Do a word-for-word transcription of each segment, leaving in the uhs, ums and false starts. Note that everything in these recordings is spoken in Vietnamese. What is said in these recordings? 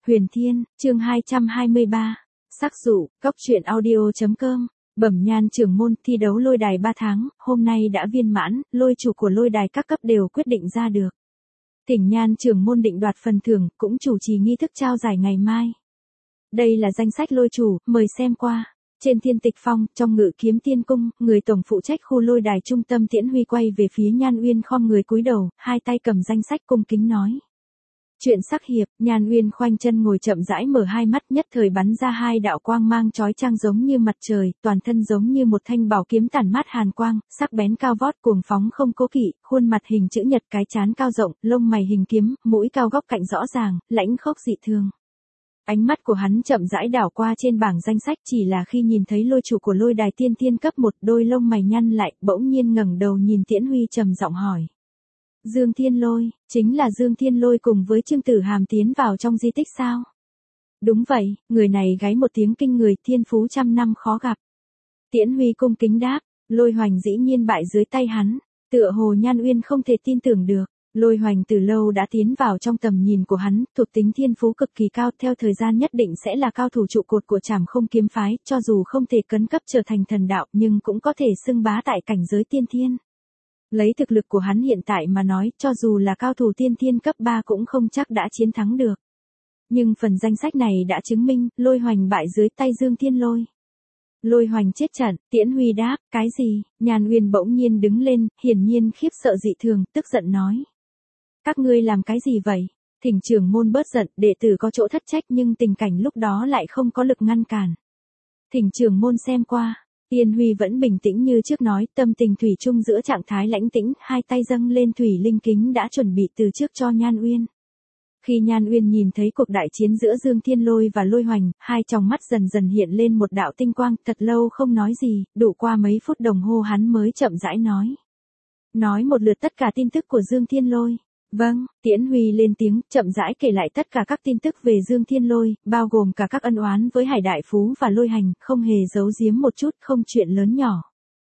Huyền Thiên, chương hai trăm hai mươi ba. Sắc dụ, cốc truyện audio.com. Bẩm Nhan trưởng môn, thi đấu lôi đài ba tháng, hôm nay đã viên mãn, lôi chủ của lôi đài các cấp đều quyết định ra được. Thỉnh Nhan trưởng môn định đoạt phần thưởng, cũng chủ trì nghi thức trao giải ngày mai. Đây là danh sách lôi chủ, mời xem qua. Trên Thiên Tịch Phong, trong Ngự Kiếm Tiên Cung, người tổng phụ trách khu lôi đài trung tâm Tiễn Huy quay về phía Nhan Uyên khom người cúi đầu, hai tay cầm danh sách cung kính nói. Chuyện sắc hiệp, Nhan Uyên khoanh chân ngồi chậm rãi mở hai mắt, nhất thời bắn ra hai đạo quang mang chói chang giống như mặt trời, toàn thân giống như một thanh bảo kiếm tản mát hàn quang, sắc bén cao vót cuồng phóng không cố kỵ, khuôn mặt hình chữ nhật, cái trán cao rộng, lông mày hình kiếm, mũi cao góc cạnh rõ ràng, lãnh khốc dị thường. Ánh mắt của hắn chậm rãi đảo qua trên bảng danh sách, chỉ là khi nhìn thấy lôi chủ của lôi đài tiên thiên cấp một, đôi lông mày nhăn lại, bỗng nhiên ngẩng đầu nhìn Tiễn Huy trầm giọng hỏi. Dương Thiên Lôi, chính là Dương Thiên Lôi cùng với Trương Tử Hàm tiến vào trong di tích sao? Đúng vậy, người này gáy một tiếng kinh người, thiên phú trăm năm khó gặp. Tiễn Huy cung kính đáp, Lôi Hoành dĩ nhiên bại dưới tay hắn, tựa hồ Nhan Uyên không thể tin tưởng được. Lôi Hoành từ lâu đã tiến vào trong tầm nhìn của hắn, thuộc tính thiên phú cực kỳ cao, theo thời gian nhất định sẽ là cao thủ trụ cột của Trảm Không kiếm phái, cho dù không thể cấn cấp trở thành thần đạo, nhưng cũng có thể xưng bá tại cảnh giới tiên thiên. Lấy thực lực của hắn hiện tại mà nói, cho dù là cao thủ tiên thiên cấp ba cũng không chắc đã chiến thắng được. Nhưng phần danh sách này đã chứng minh, Lôi Hoành bại dưới tay Dương Thiên Lôi. Lôi Hoành chết trận, Tiễn Huy đáp, cái gì? Nhan Uyên bỗng nhiên đứng lên, hiển nhiên khiếp sợ dị thường, tức giận nói. Các ngươi làm cái gì vậy? Thỉnh trưởng môn bớt giận, đệ tử có chỗ thất trách nhưng tình cảnh lúc đó lại không có lực ngăn cản. Thỉnh trưởng môn xem qua. Tiên Huy vẫn bình tĩnh như trước nói, tâm tình thủy chung giữa trạng thái lãnh tĩnh, hai tay dâng lên thủy linh kính đã chuẩn bị từ trước cho Nhan Uyên. Khi Nhan Uyên nhìn thấy cuộc đại chiến giữa Dương Thiên Lôi và Lôi Hoành, hai tròng mắt dần dần hiện lên một đạo tinh quang, thật lâu không nói gì, đủ qua mấy phút đồng hồ hắn mới chậm rãi nói. Nói một lượt tất cả tin tức của Dương Thiên Lôi. Vâng, Tiễn Huy lên tiếng, chậm rãi kể lại tất cả các tin tức về Dương Thiên Lôi, bao gồm cả các ân oán với Hải Đại Phú và Lôi Hành, không hề giấu giếm một chút, không chuyện lớn nhỏ.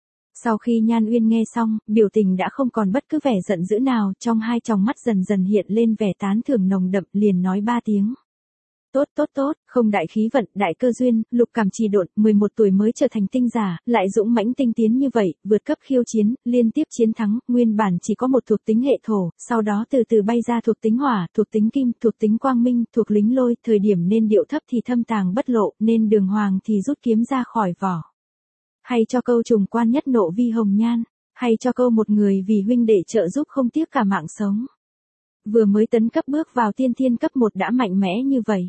Sau khi Nhan Uyên nghe xong, biểu tình đã không còn bất cứ vẻ giận dữ nào, trong hai tròng mắt dần dần hiện lên vẻ tán thưởng nồng đậm, liền nói ba tiếng. Tốt tốt tốt, không đại khí vận, đại cơ duyên, lục cảm trì độn, mười một tuổi mới trở thành tinh giả, lại dũng mãnh tinh tiến như vậy, vượt cấp khiêu chiến, liên tiếp chiến thắng, nguyên bản chỉ có một thuộc tính hệ thổ, sau đó từ từ bay ra thuộc tính hỏa, thuộc tính kim, thuộc tính quang minh, thuộc lính lôi, thời điểm nên điệu thấp thì thâm tàng bất lộ, nên đường hoàng thì rút kiếm ra khỏi vỏ. Hay cho câu trùng quan nhất nộ vi hồng nhan, hay cho câu một người vì huynh đệ trợ giúp không tiếc cả mạng sống. Vừa mới tấn cấp bước vào tiên thiên cấp một đã mạnh mẽ như vậy.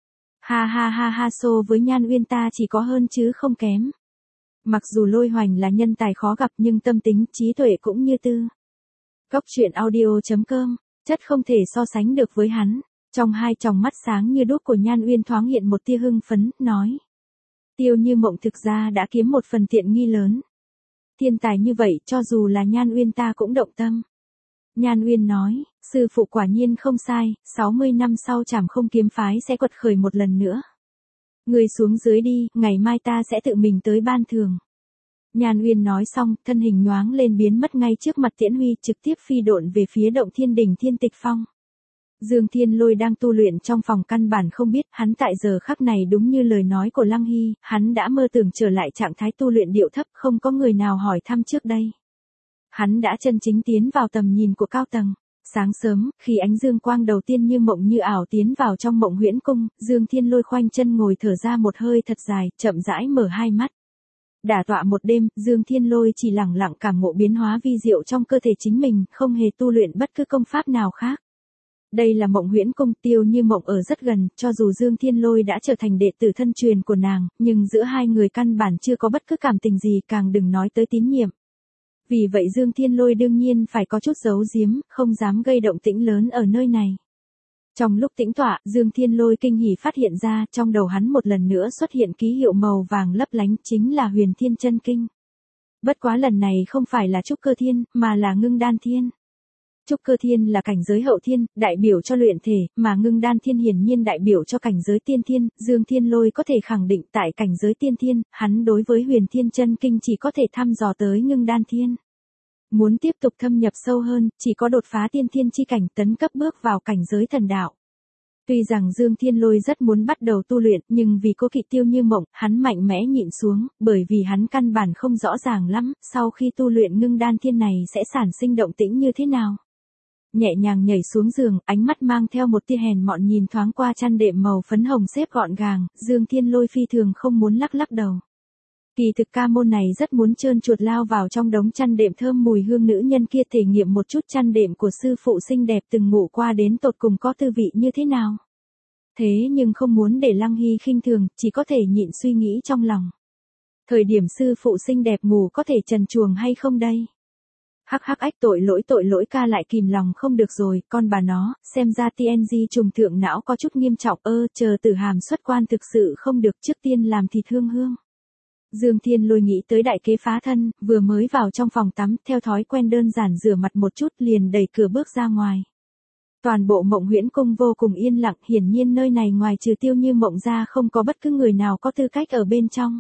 Ha ha ha ha, so với Nhan Uyên ta chỉ có hơn chứ không kém. Mặc dù Lôi Hoành là nhân tài khó gặp nhưng tâm tính, trí tuệ cũng như tư. Cốc truyện audio.com, chất không thể so sánh được với hắn. Trong hai tròng mắt sáng như đuốc của Nhan Uyên thoáng hiện một tia hưng phấn, nói. Tiêu Như Mộng thực ra đã kiếm một phần tiện nghi lớn. Thiên tài như vậy, cho dù là Nhan Uyên ta cũng động tâm. Nhan Uyên nói, sư phụ quả nhiên không sai, sáu mươi năm sau Trảm Không kiếm phái sẽ quật khởi một lần nữa. Người xuống dưới đi, ngày mai ta sẽ tự mình tới ban thưởng. Nhan Uyên nói xong, thân hình nhoáng lên biến mất ngay trước mặt Tiễn Huy, trực tiếp phi độn về phía động thiên đỉnh Thiên Tịch Phong. Dương Thiên Lôi đang tu luyện trong phòng căn bản không biết, hắn tại giờ khắc này đúng như lời nói của Lăng Hy, hắn đã mơ tưởng trở lại trạng thái tu luyện điệu thấp, không có người nào hỏi thăm trước đây. Hắn đã chân chính tiến vào tầm nhìn của cao tầng. Sáng sớm, khi ánh dương quang đầu tiên như mộng như ảo tiến vào trong Mộng Huyễn Cung, Dương Thiên Lôi khoanh chân ngồi thở ra một hơi thật dài, chậm rãi mở hai mắt. Đả tọa một đêm, Dương Thiên Lôi chỉ lẳng lặng cảm ngộ biến hóa vi diệu trong cơ thể chính mình, không hề tu luyện bất cứ công pháp nào khác. Đây là Mộng Huyễn Cung, Tiêu Như Mộng ở rất gần, cho dù Dương Thiên Lôi đã trở thành đệ tử thân truyền của nàng, nhưng giữa hai người căn bản chưa có bất cứ cảm tình gì, càng đừng nói tới tín nhiệm. Vì vậy Dương Thiên Lôi đương nhiên phải có chút giấu giếm, không dám gây động tĩnh lớn ở nơi này. Trong lúc tĩnh tọa, Dương Thiên Lôi kinh hỉ phát hiện ra, trong đầu hắn một lần nữa xuất hiện ký hiệu màu vàng lấp lánh, chính là Huyền Thiên Chân Kinh. Bất quá lần này không phải là Trúc Cơ Thiên, mà là Ngưng Đan Thiên. Trúc Cơ Thiên là cảnh giới hậu thiên, đại biểu cho luyện thể, mà Ngưng Đan Thiên hiển nhiên đại biểu cho cảnh giới tiên thiên, Dương Thiên Lôi có thể khẳng định tại cảnh giới tiên thiên, hắn đối với Huyền Thiên Chân Kinh chỉ có thể thăm dò tới Ngưng Đan Thiên. Muốn tiếp tục thâm nhập sâu hơn, chỉ có đột phá tiên thiên chi cảnh, tấn cấp bước vào cảnh giới thần đạo. Tuy rằng Dương Thiên Lôi rất muốn bắt đầu tu luyện, nhưng vì cố kỵ Tiêu Như Mộng, hắn mạnh mẽ nhịn xuống, bởi vì hắn căn bản không rõ ràng lắm, sau khi tu luyện ngưng đan thiên này sẽ sản sinh động tĩnh như thế nào. Nhẹ nhàng nhảy xuống giường, ánh mắt mang theo một tia hèn mọn nhìn thoáng qua chăn đệm màu phấn hồng xếp gọn gàng, Dương Thiên Lôi phi thường không muốn lắc lắc đầu. Kỳ thực ca môn này rất muốn trơn chuột lao vào trong đống chăn đệm thơm mùi hương nữ nhân kia thể nghiệm một chút chăn đệm của sư phụ xinh đẹp từng ngủ qua đến tột cùng có tư vị như thế nào. Thế nhưng không muốn để Lăng Hy khinh thường, chỉ có thể nhịn suy nghĩ trong lòng. Thời điểm sư phụ xinh đẹp ngủ có thể trần truồng hay không đây? Hắc hắc ách tội lỗi tội lỗi ca lại kìm lòng không được rồi, con bà nó, xem ra tê en giê trùng thượng não có chút nghiêm trọng ơ, chờ Tử Hàm xuất quan thực sự không được, trước tiên làm thịt hương hương. Dương Thiên Lôi nghĩ tới đại kế phá thân, vừa mới vào trong phòng tắm, theo thói quen đơn giản rửa mặt một chút liền đẩy cửa bước ra ngoài. Toàn bộ Mộng Huyễn Cung vô cùng yên lặng, hiển nhiên nơi này ngoài trừ Tiêu Như Mộng ra không có bất cứ người nào có tư cách ở bên trong.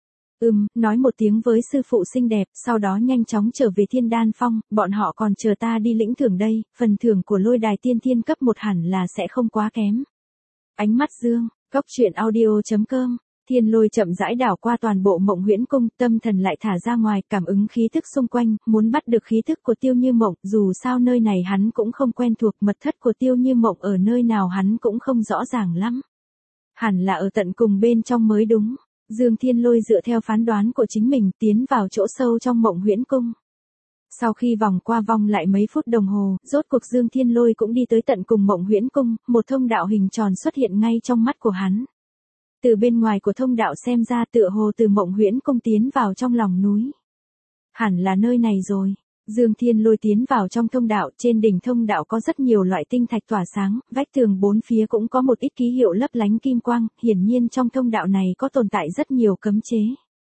Ừm, nói một tiếng với sư phụ xinh đẹp, sau đó nhanh chóng trở về Thiên Đan Phong, bọn họ còn chờ ta đi lĩnh thưởng đây, phần thưởng của lôi đài tiên thiên cấp một hẳn là sẽ không quá kém. Ánh mắt Dương, Cốc Truyện Audio chấm com. Thiên Lôi chậm rãi đảo qua toàn bộ Mộng Huyễn Cung, tâm thần lại thả ra ngoài, cảm ứng khí thức xung quanh, muốn bắt được khí thức của Tiêu Như Mộng, dù sao nơi này hắn cũng không quen thuộc, mật thất của Tiêu Như Mộng ở nơi nào hắn cũng không rõ ràng lắm. Hẳn là ở tận cùng bên trong mới đúng. Dương Thiên Lôi dựa theo phán đoán của chính mình tiến vào chỗ sâu trong Mộng Huyễn Cung. Sau khi vòng qua vòng lại mấy phút đồng hồ, rốt cuộc Dương Thiên Lôi cũng đi tới tận cùng Mộng Huyễn Cung, một thông đạo hình tròn xuất hiện ngay trong mắt của hắn. Từ bên ngoài của thông đạo xem ra tựa hồ từ Mộng Huyễn Cung tiến vào trong lòng núi. Hẳn là nơi này rồi. Dương Thiên Lôi tiến vào trong thông đạo, trên đỉnh thông đạo có rất nhiều loại tinh thạch tỏa sáng, vách tường bốn phía cũng có một ít ký hiệu lấp lánh kim quang, hiển nhiên trong thông đạo này có tồn tại rất nhiều cấm chế.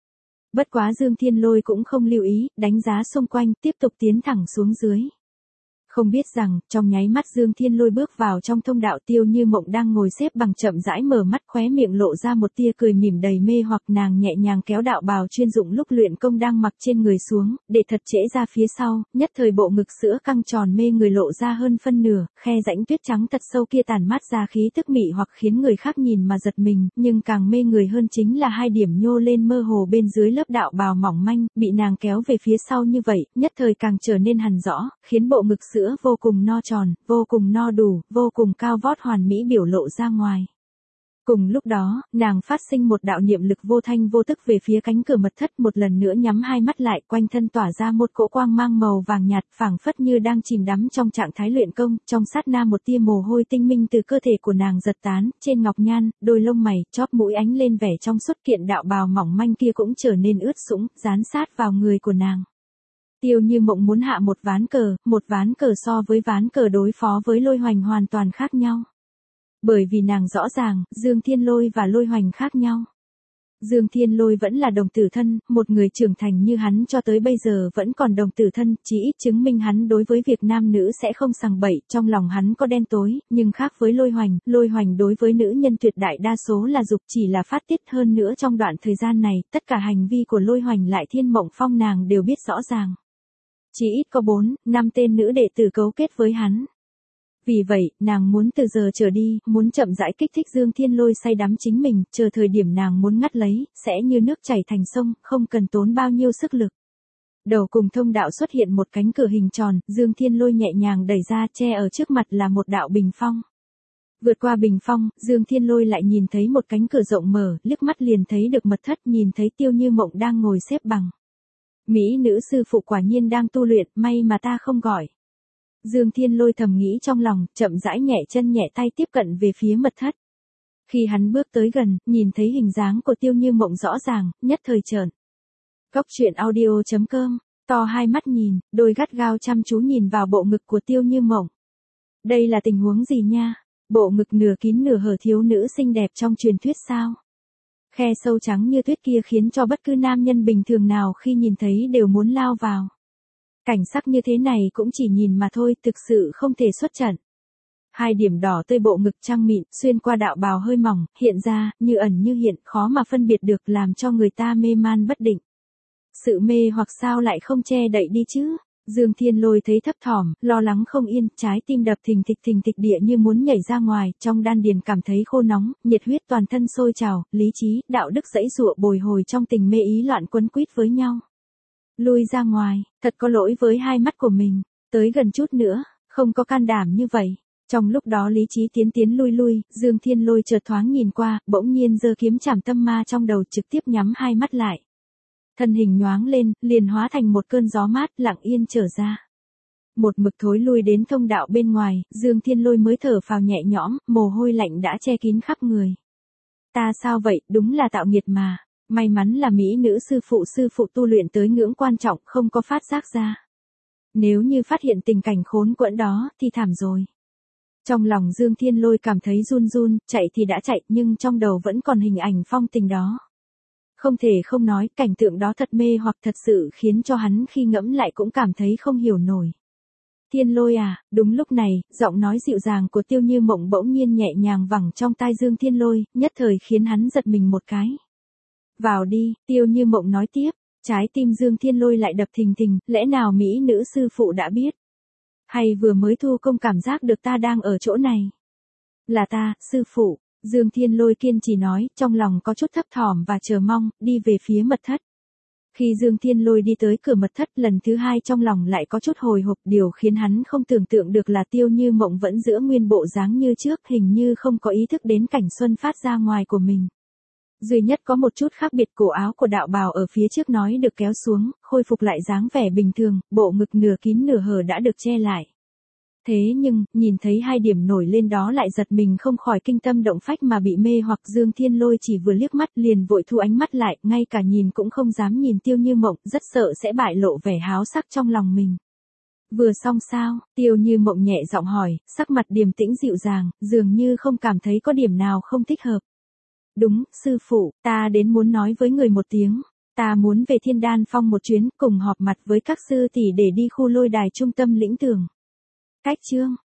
Bất quá Dương Thiên Lôi cũng không lưu ý, đánh giá xung quanh, tiếp tục tiến thẳng xuống dưới. Không biết rằng, trong nháy mắt Dương Thiên Lôi bước vào trong thông đạo, Tiêu Như Mộng đang ngồi xếp bằng chậm rãi mở mắt, khóe miệng lộ ra một tia cười mỉm đầy mê hoặc, nàng nhẹ nhàng kéo đạo bào chuyên dụng lúc luyện công đang mặc trên người xuống, để thật trễ ra phía sau, nhất thời bộ ngực sữa căng tròn mê người lộ ra hơn phân nửa, khe rãnh tuyết trắng thật sâu kia tản mát ra khí tức mị hoặc khiến người khác nhìn mà giật mình, nhưng càng mê người hơn chính là hai điểm nhô lên mơ hồ bên dưới lớp đạo bào mỏng manh, bị nàng kéo về phía sau như vậy, nhất thời càng trở nên hằn rõ, khiến bộ ngực sữa vô cùng no tròn, vô cùng no đủ, vô cùng cao vót hoàn mỹ biểu lộ ra ngoài. Cùng lúc đó, nàng phát sinh một đạo niệm lực vô thanh vô tức về phía cánh cửa mật thất, một lần nữa nhắm hai mắt lại, quanh thân tỏa ra một cỗ quang mang màu vàng nhạt, phảng phất như đang chìm đắm trong trạng thái luyện công, trong sát na một tia mồ hôi tinh minh từ cơ thể của nàng giật tán, trên ngọc nhan, đôi lông mày, chóp mũi ánh lên vẻ trong suốt, kiện đạo bào mỏng manh kia cũng trở nên ướt sũng, dán sát vào người của nàng. Tiêu Như Mộng muốn hạ một ván cờ, một ván cờ so với ván cờ đối phó với Lôi Hoành hoàn toàn khác nhau. Bởi vì nàng rõ ràng, Dương Thiên Lôi và Lôi Hoành khác nhau. Dương Thiên Lôi vẫn là đồng tử thân, một người trưởng thành như hắn cho tới bây giờ vẫn còn đồng tử thân, chỉ ít chứng minh hắn đối với việc nam nữ sẽ không sằng bậy, trong lòng hắn có đen tối, nhưng khác với Lôi Hoành, Lôi Hoành đối với nữ nhân tuyệt đại đa số là dục, chỉ là phát tiết, hơn nữa trong đoạn thời gian này, tất cả hành vi của Lôi Hoành lại Thiên Mộng Phong nàng đều biết rõ ràng. Chỉ ít có bốn, năm tên nữ đệ tử cấu kết với hắn. Vì vậy, nàng muốn từ giờ trở đi, muốn chậm rãi kích thích Dương Thiên Lôi say đắm chính mình, chờ thời điểm nàng muốn ngắt lấy, sẽ như nước chảy thành sông, không cần tốn bao nhiêu sức lực. Đầu cùng thông đạo xuất hiện một cánh cửa hình tròn, Dương Thiên Lôi nhẹ nhàng đẩy ra, che ở trước mặt là một đạo bình phong. Vượt qua bình phong, Dương Thiên Lôi lại nhìn thấy một cánh cửa rộng mở, liếc mắt liền thấy được mật thất, nhìn thấy Tiêu Như Mộng đang ngồi xếp bằng. Mỹ nữ sư phụ quả nhiên đang tu luyện, may mà ta không gọi. Dương Thiên Lôi thầm nghĩ trong lòng, chậm rãi nhẹ chân nhẹ tay tiếp cận về phía mật thất. Khi hắn bước tới gần, nhìn thấy hình dáng của Tiêu Như Mộng rõ ràng, nhất thời trợn. Cốc Truyện Audio chấm com, to hai mắt nhìn, đôi gắt gao chăm chú nhìn vào bộ ngực của Tiêu Như Mộng. Đây là tình huống gì nha? Bộ ngực nửa kín nửa hở thiếu nữ xinh đẹp trong truyền thuyết sao? Khe sâu trắng như tuyết kia khiến cho bất cứ nam nhân bình thường nào khi nhìn thấy đều muốn lao vào. Cảnh sắc như thế này cũng chỉ nhìn mà thôi, thực sự không thể xuất trận. Hai điểm đỏ tươi bộ ngực trăng mịn, xuyên qua đạo bào hơi mỏng, hiện ra, như ẩn như hiện, khó mà phân biệt được, làm cho người ta mê man bất định. Sự mê hoặc sao lại không che đậy đi chứ? Dương Thiên Lôi thấy thấp thỏm, lo lắng không yên, trái tim đập thình thịch thình thịch địa như muốn nhảy ra ngoài, trong đan điền cảm thấy khô nóng, nhiệt huyết toàn thân sôi trào, lý trí, đạo đức giãy giụa bồi hồi trong tình mê ý loạn quấn quýt với nhau. Lui ra ngoài, thật có lỗi với hai mắt của mình, tới gần chút nữa, không có can đảm như vậy. Trong lúc đó lý trí tiến tiến lui lui, Dương Thiên Lôi chợt thoáng nhìn qua, bỗng nhiên giơ kiếm chảm tâm ma trong đầu trực tiếp nhắm hai mắt lại. Thân hình nhoáng lên, liền hóa thành một cơn gió mát lặng yên trở ra. Một mực thối lui đến thông đạo bên ngoài, Dương Thiên Lôi mới thở phào nhẹ nhõm, mồ hôi lạnh đã che kín khắp người. Ta sao vậy, đúng là tạo nghiệt mà. May mắn là mỹ nữ sư phụ sư phụ tu luyện tới ngưỡng quan trọng không có phát giác ra. Nếu như phát hiện tình cảnh khốn quẫn đó, thì thảm rồi. Trong lòng Dương Thiên Lôi cảm thấy run run, chạy thì đã chạy nhưng trong đầu vẫn còn hình ảnh phong tình đó. Không thể không nói, cảnh tượng đó thật mê hoặc thật sự khiến cho hắn khi ngẫm lại cũng cảm thấy không hiểu nổi. Thiên Lôi à, đúng lúc này, giọng nói dịu dàng của Tiêu Như Mộng bỗng nhiên nhẹ nhàng vẳng trong tai Dương Thiên Lôi, nhất thời khiến hắn giật mình một cái. Vào đi, Tiêu Như Mộng nói tiếp, trái tim Dương Thiên Lôi lại đập thình thình, lẽ nào mỹ nữ sư phụ đã biết? Hay vừa mới thu công cảm giác được ta đang ở chỗ này? Là ta, sư phụ. Dương Thiên Lôi kiên trì nói, trong lòng có chút thấp thỏm và chờ mong, đi về phía mật thất. Khi Dương Thiên Lôi đi tới cửa mật thất lần thứ hai trong lòng lại có chút hồi hộp, điều khiến hắn không tưởng tượng được là Tiêu Như Mộng vẫn giữ nguyên bộ dáng như trước, hình như không có ý thức đến cảnh xuân phát ra ngoài của mình. Duy nhất có một chút khác biệt, cổ áo của đạo bào ở phía trước nói được kéo xuống, khôi phục lại dáng vẻ bình thường, bộ ngực nửa kín nửa hở đã được che lại. Thế nhưng, nhìn thấy hai điểm nổi lên đó lại giật mình không khỏi kinh tâm động phách mà bị mê hoặc. Dương Thiên Lôi chỉ vừa liếc mắt liền vội thu ánh mắt lại, ngay cả nhìn cũng không dám nhìn Tiêu Như Mộng, rất sợ sẽ bại lộ vẻ háo sắc trong lòng mình. Vừa xong sao, Tiêu Như Mộng nhẹ giọng hỏi, sắc mặt điềm tĩnh dịu dàng, dường như không cảm thấy có điểm nào không thích hợp. Đúng, sư phụ, ta đến muốn nói với người một tiếng. Ta muốn về Thiên Đan Phong một chuyến, cùng họp mặt với các sư tỷ để đi khu lôi đài trung tâm lĩnh tưởng. Cách chương